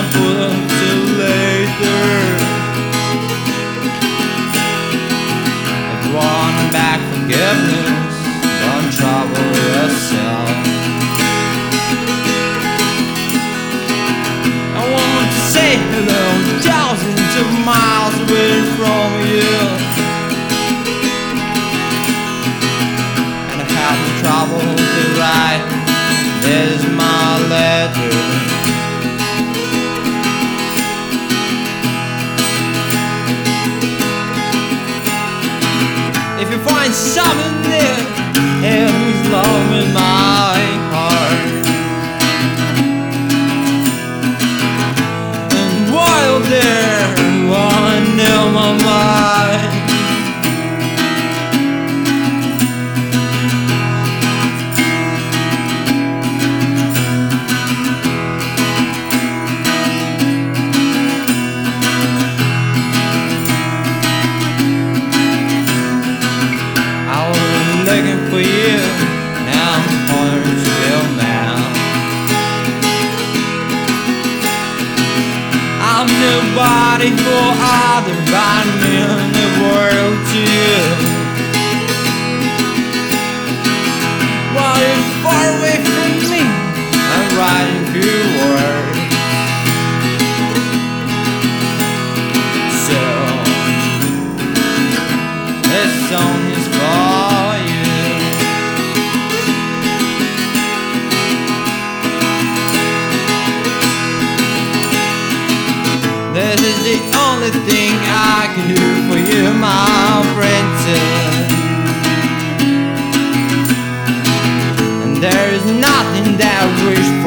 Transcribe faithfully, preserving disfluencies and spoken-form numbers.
put till later. If you want back forgiveness, don't trouble yourself. I want to say hello thousands of miles away from you, and I have no trouble to write. There's my letter. If you find something there, there's love in my heart. And while there, you wanna know my mind. Looking for you, now I'm calling to your mouth. I'm nobody for other but me in the world to you. While you're far away from me, I'm writing few words. So this song is for you. This is the only thing I can do for you, my princess. And there is nothing that I wish